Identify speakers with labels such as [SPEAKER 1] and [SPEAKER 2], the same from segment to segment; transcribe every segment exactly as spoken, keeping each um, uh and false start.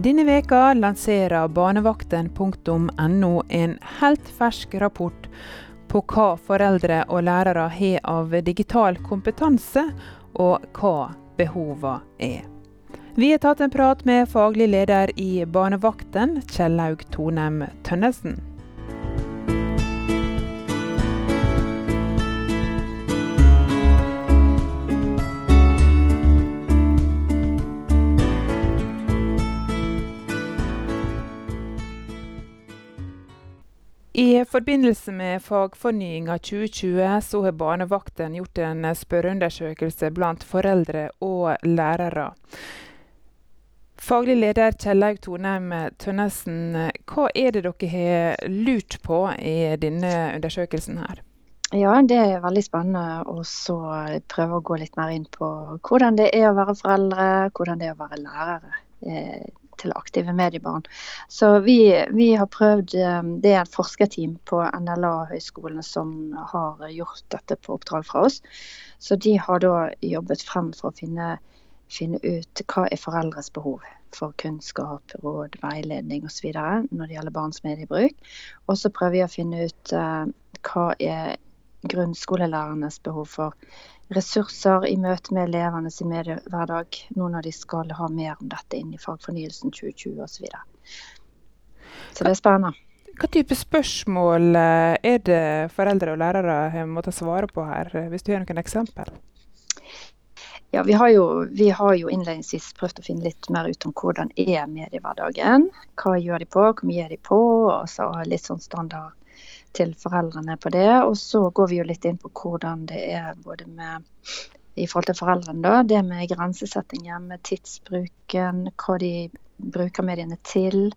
[SPEAKER 1] Denne veka lanserer barnevakten punktum no en helt fersk rapport på hva foreldre og lærere har av digital kompetanse og hva behovene er. Vi har tatt en prat med faglig leder i barnevakten, Kjellaug Tonem Tønnesen. I forbindelse med fagfornyinga tjue tjue så har barnevakten gjort en spørreundersøkelse blant foreldre og lærere. Faglig leder Kjellaug Tonem Tønnesen, hva er det dere har lurt på i denne undersøkelsen her?
[SPEAKER 2] Ja, det er veldig spennende å så prøve å gå litt mer inn på hvordan det er å være foreldre, hvordan det er å være lærere eh, til aktive mediebarn. Så vi, vi har prøvd, det er et forskerteam på N L A-høyskolene som har gjort dette på oppdrag fra oss. Så de har da jobbet frem for å finne, finne ut hva er foreldres behov for kunnskap, råd, veiledning og så videre når det gjelder barns mediebruk. Og så prøver vi å finne ut uh, hva er grunnskolelærernes behov for ressurser i møte med elevene sin mediehverdag, nå når de skal ha mer om dette inn i fagfornyelsen tjue tjue og så videre. Så det er spennende.
[SPEAKER 1] Hva type spørsmål er det foreldre og lærere må ta svare på her, hvis du har noen eksempel?
[SPEAKER 2] Ja, vi har jo, vi har jo innledningsvis prøvd å finne litt mer ut om hvordan er mediehverdagen, hva gjør de på, hvor mye er de på, og så litt sånn standard til foreldrene på det, og så går vi jo litt inn på hvordan det er både med, i forhold til foreldrene da, det med grensesetting hjemme, tidsbruken, hva de bruker mediene til,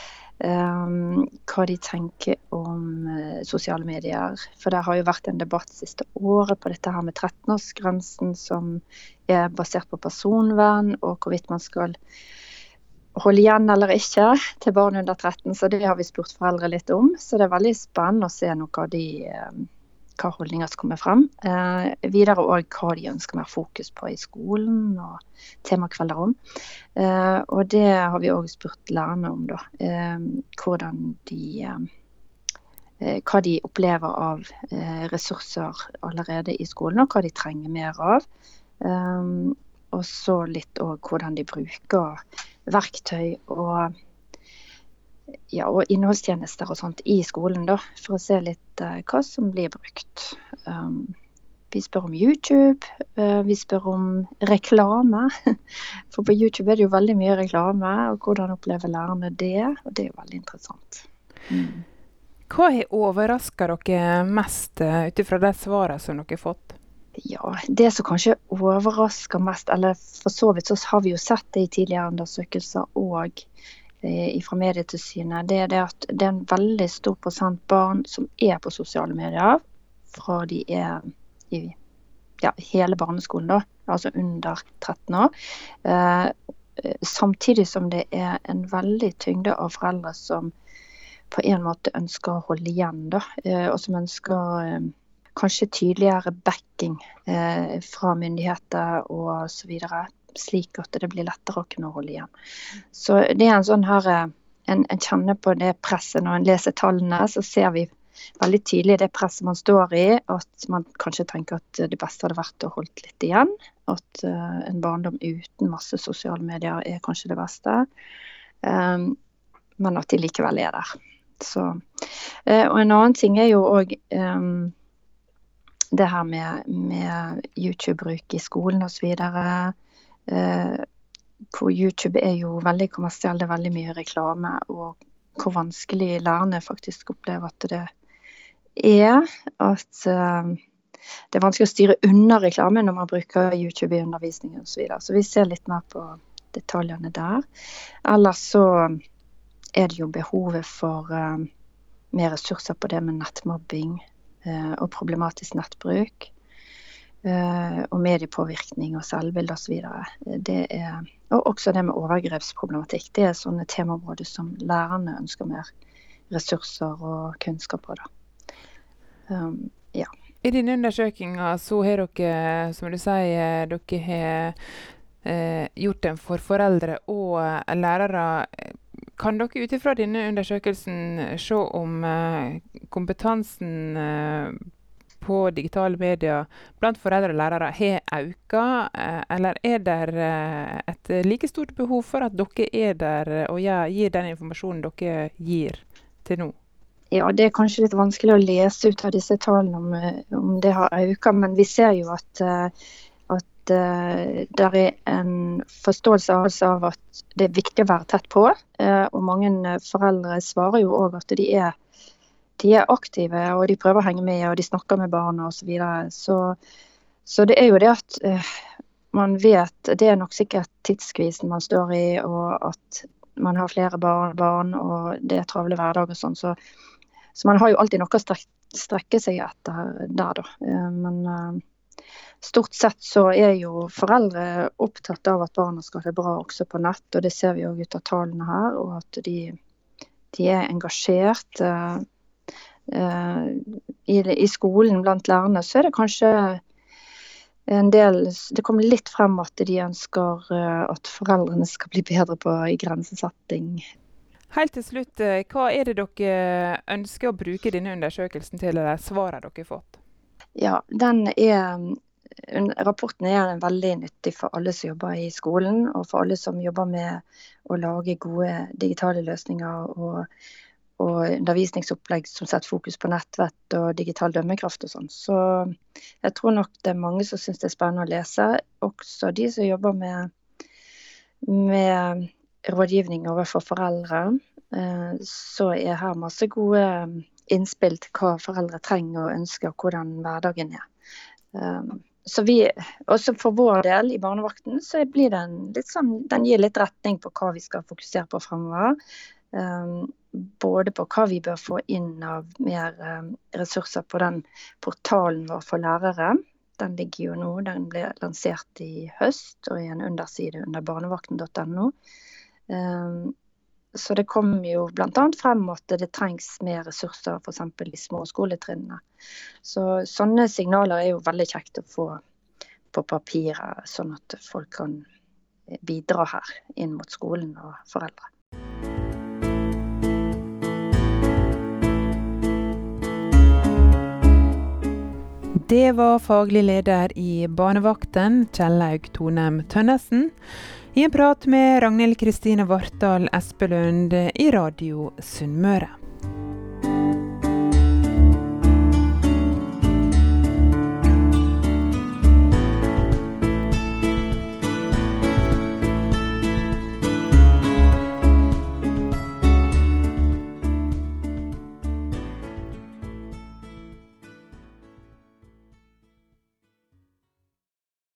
[SPEAKER 2] um, hva de tenker om uh, sosiale medier, for det har jo vært en debatt siste året på dette her med tretten-årsgrensen som er basert på personvern, og hvorvidt man skal holde igjen eller ikke til barn under tretten, så det har vi spurt foreldre litt om. Så det er veldig spennende å se noe av de, hva holdninger som kommer frem. Eh, videre også hva de ønsker mer fokus på i skolen og temakvelder om. Eh, og det har vi også spurt lærerne om da. Eh, hvordan de, eh, hva de opplever av eh, ressurser allerede i skolen, og hva de trenger mer av. Eh, og så litt også hvordan de bruker verktøy og, ja, og innholdstjenester og sånt i skolen da, for å se litt uh, hva som blir brukt. Um, vi spør om YouTube, uh, vi spør om reklame, for på YouTube er det jo veldig mye reklame, og hvordan opplever lærerne det, og det er jo veldig interessant. Mm.
[SPEAKER 1] Hva har overrasket dere mest uh, utifra de svarene som dere har fått?
[SPEAKER 2] Ja, det som kanskje overrasker mest, eller for så vidt så har vi jo sett det i tidligere undersøkelser og eh, fra Medietilsynet, det er det at det er en veldig stor prosent barn som er på sosiale medier, fra de er i ja, hele barneskolen da, altså under tretten år. Eh, samtidig som det er en veldig tyngde av foreldre som på en måte ønsker å holde igjen da, eh, og som ønsker eh, kanskje tydeligere backing eh, fra myndigheter og så videre, slik at det blir lettere å kunne holde igjen. Så det er en sånn her, en, en kjenner på det presset når en leser tallene, så ser vi veldig tydelig det presset man står i, at man kanskje tenker at det beste hadde vært å holde litt igjen, at uh, en barndom uten masse sosiale medier er kanskje det beste, um, men at de likevel er der. Så, uh, og en annen ting er jo også um, det her med, med YouTube-bruk i skolen og så videre, eh, hvor YouTube er jo veldig kommersiell, det er veldig mye reklame, og hvor vanskelig lærerne faktisk opplever at det er, at eh, det er vanskelig å styre unna reklame når man bruker YouTube i undervisningen og så videre. Så vi ser litt mer på detaljene der. Ellers så er det jo behovet for eh, mer ressurser på det med nettmobbing, og problematisk nettbruk, og mediepåvirkning og selvbilde og så videre. Det er, og også det med overgrepsproblematikk. Det er sånne temaområder som lærerne ønsker mer ressurser og kunnskap på. Da. Um, ja.
[SPEAKER 1] I denne undersøkingen så har dere, som du sier, dere har eh, gjort den for foreldre og eh, lærere. Kan dere ut ifra denne undersøkelsen se om eh, kompetansen eh, på digitale medier blant foreldre og lærere har økt, eh, eller er det eh, et like stort behov for at dere er der og ja, gir den informasjonen dere gir til nå?
[SPEAKER 2] Ja, det er kanskje litt vanskelig å lese ut av disse tallene om, om det har økt, men vi ser jo at, at uh, det er en forståelse av at det er viktig å være tett på, uh, og mange foreldre svarer jo også at de er, de er aktive, og de prøver å henge med, og de snakker med barna og så videre. Så, så det er jo det at uh, man vet, det er nok sikkert tidskrisen man står i, og at man har flere barn, barn og det er travle hverdag og sånn, så Så man har jo alltid noe å strekke, strekke seg etter der da. Men uh, stort sett så er jo foreldre opptatt av at barna skal ha det bra også på nett, og det ser vi jo ut av tallene her, og at de, de er engasjert. Uh, uh, i, I skolen blant lærerne så er det kanskje en del, det kommer litt frem at de ønsker uh, at foreldrene skal bli bedre på i grensesetting.
[SPEAKER 1] Helt til slutt, hva er det dere ønsker å bruke denne undersøkelsen til, eller svaret dere har fått?
[SPEAKER 2] Ja, den er, rapporten er veldig nyttig for alle som jobber i skolen, og for alle som jobber med å lage gode digitale løsninger og, og undervisningsopplegg som setter fokus på nettvett og digital dømmekraft og sånn. Så jeg tror nok det er mange som synes det er spennende å lese, også de som jobber med, med rådgivning overfor foreldre, så er her masse gode innspill til hva foreldre trenger og ønsker, og hvordan hverdagen er. Så vi, også for vår del i barnevakten, så blir den litt sånn, den gir litt retning på hva vi skal fokusere på fremover. Både på hva vi bør få inn av mer ressurser på den portalen vår for lærere. Den ligger jo nå, den ble lansert i høst, og i en underside under barnevakten punktum no. Um, så det kommer jo blant annet frem at det trengs mer ressurser, for eksempel i små skoletrinnene. Så sånne signaler er jo veldig kjekt å få på papiret, sånn at folk kan bidra her inn mot skolen og foreldre.
[SPEAKER 1] Det var faglig leder i Barnevakten, Kjellaug Tonem Tønnesen, i en prat med Ragnhild Kristine Vartdal Espelund i Radio Sunnmøre.